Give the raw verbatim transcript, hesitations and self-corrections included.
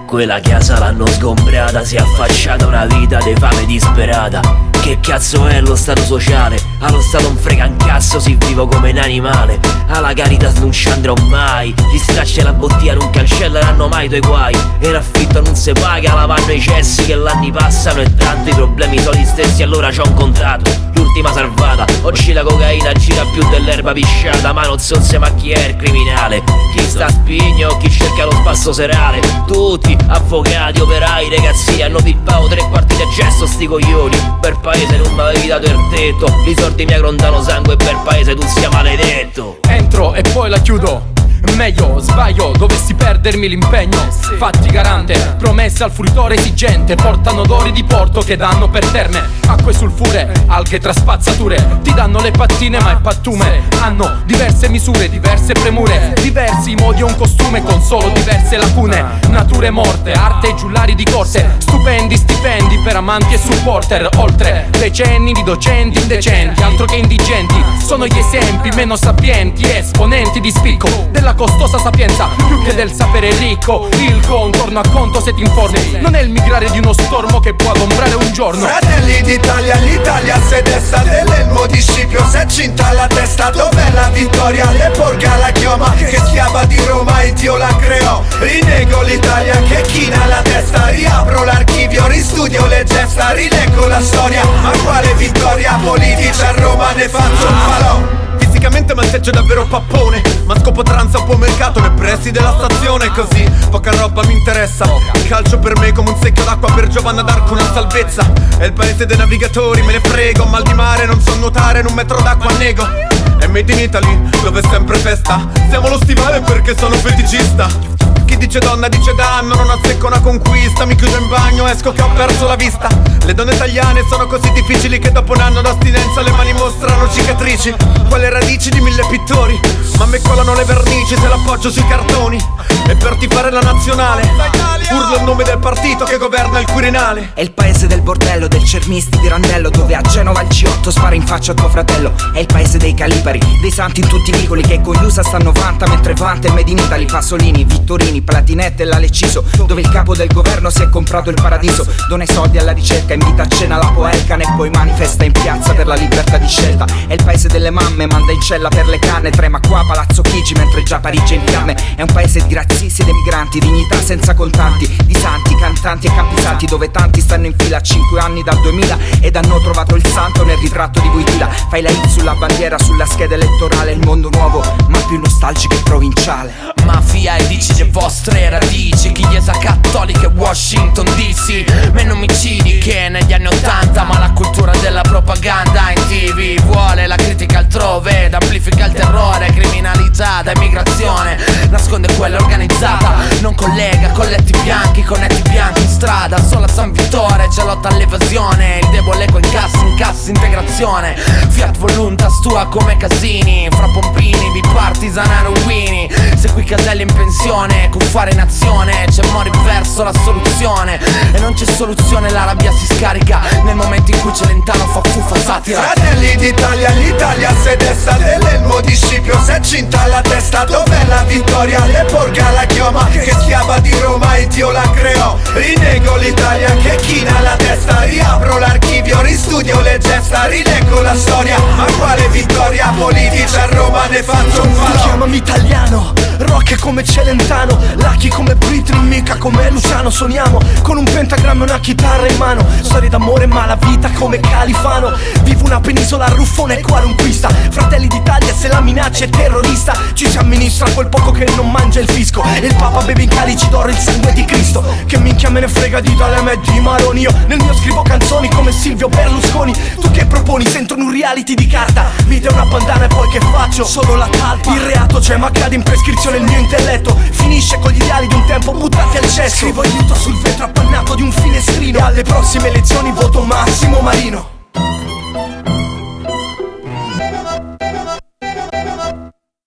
Quella casa l'hanno sgombrata, si è affacciata una vita di fame disperata. Che cazzo è lo stato sociale? Allo stato un frega un cazzo, si vivo come un animale. Alla Caritas non ci andrò mai. Gli stracci e la bottiglia non cancelleranno mai i tuoi guai. E l'affitto non si paga, lavano i cessi che l'anni passano. E tanto i problemi sono gli stessi, allora ci ho incontrato l'ultima salvata. Oggi la cocaina gira più dell'erba pisciata. Ma non so se ma chi è il criminale, chi sta a spigno, chi cerca lo spasso serale. Tutti, avvocati, operai, ragazzi, hanno pippato tre quarti di gesto sti coglioni. Per paese non m'avevi dato il tetto, i sordi mi agrondano sangue. Per paese tu sia maledetto. Entro e poi la chiudo. Meglio, sbaglio, dovessi perdermi l'impegno. Fatti garante, promesse al fruitore esigente. Portano odori di porto che danno per terme. Acque sulfure, alghe tra spazzature. Ti danno le pattine ma è pattume. Hanno diverse misure, diverse premure. Diversi modi e un costume con solo diverse lacune. Nature morte, arte e giullari di corte. Stupendi stipendi per amanti e supporter. Oltre decenni di docenti indecenti, altro che indigenti. Sono gli esempi meno sapienti, esponenti di spicco della costosa sapienza, più che del sapere ricco. Il contorno a conto se ti informi. Non è il migrare di uno stormo che può adombrare un giorno. Fratelli d'Italia, l'Italia se desta dell'elmo di Scipio, se cinta la testa. Dov'è la vittoria? Le porga la chioma che schiava di Roma e Dio la creò. Rinego l'Italia che china la testa. Riapro l'archivio, ristudio le gesta. Rileggo la storia, ma quale vittoria? Politici a Roma ne faccio un falò. Fisicamente manteggio davvero pappone, ma scopo tranza un po' mercato nei pressi della stazione. Così poca roba mi interessa. Il calcio per me è come un secchio d'acqua per Giovanna d'Arco, una salvezza. È il paese dei navigatori, me ne frego. Mal di mare, non so nuotare, in un metro d'acqua nego. È made in Italy, dove è sempre festa. Siamo lo stivale perché sono feticista. Chi dice donna dice danno, non azzecco una conquista. Mi chiudo in bagno, esco che ho perso la vista. Le donne italiane sono così difficili che dopo un anno d'astinenza le mani mostrano cicatrici. Quelle radici di mille pittori, ma me colano le vernici se l'appoggio sui cartoni. E per tifare la nazionale urlo il nome del partito che governa il Quirinale. È il paese del bordello, del cermisti di Randello, dove a Genova il C otto spara in faccia a tuo fratello. È il paese dei calipari, dei santi in tutti i vicoli, che con gli U S A stanno vanta mentre vanta il Made in Italy. Pasolini, Vittorini, Platinette e la Leciso, dove il capo del governo si è comprato il paradiso. Dona i soldi alla ricerca, invita a cena la Poelcan e poi manifesta in piazza per la libertà di scelta. È il paese delle mamme, manda in cella per le canne. Trema qua Palazzo Chigi mentre già Parigi è in fiamme. È un paese di razzisti ed emigranti, dignità senza contanti, di santi, cantanti e campisanti, dove tanti stanno in fila a cinque anni dal duemila ed hanno trovato il santo nel ritratto di Wojtyla. Fai la hit sulla bandiera, sulla scheda elettorale. Il mondo nuovo, ma più nostalgico e provinciale. Mafia e dici le vostre radici, Chiesa cattolica e Washington D C. Meno omicidi che negli anni ottanta, ma la cultura della propaganda in T V vuole la critica altrove ed amplifica il terrore. Criminalità da immigrazione nasconde quella organizzata, non collega colletti bianchi con netti bianchi in strada. Solo a San Vittore c'è lotta all'evasione, il debole con incassi, incassi, integrazione. Fiat Voluntas tua come casini, fra pompini, bipartisan e ruini. Se qui Caselli in pensione, con fare in azione, c'è mori verso la soluzione. E non c'è soluzione, la rabbia si scarica nel momento in cui Celentano fa fuffa satira. Fratelli d'Italia, l'Italia se desta dell'elmo di Scipio, se cinta la testa. Dov'è la vittoria? Le porga la chioma che schiava di Roma e Dio la creò. Rinego l'Italia che china la testa. Riapro l'archivio, ristudio le gesta. Rileggo la storia, ma quale vittoria? Politici a Roma ne faccio un falò. Chiamami italiano, rock come Celentano, Lucky come Britney, mica come Luciano. Suoniamo con un pentagramma e una chitarra in mano. Storie d'amore e malavita come Califano. Vivo una penisola ruffone e qualunquista. Fratelli d'Italia se la minaccia è terrorista, ci si amministra quel poco che non mangia il fisco. E il Papa beve in calici d'oro il sangue di Cristo. Che minchia me ne frega di D'Alema e di Maroni. Io nel mio scrivo canzoni come Silvio Berlusconi. Tu che proponi? Sento un reality di carta. Mi dai una bandana e poi che faccio? Solo la talpa. Il reato c'è ma cade in prescrizione il mio intelletto. Finisce con gli ideali di un tempo buttati al cesso. Scrivo aiuto sul vetro appannato di un finestrino. E alle prossime elezioni voto Massimo Marino.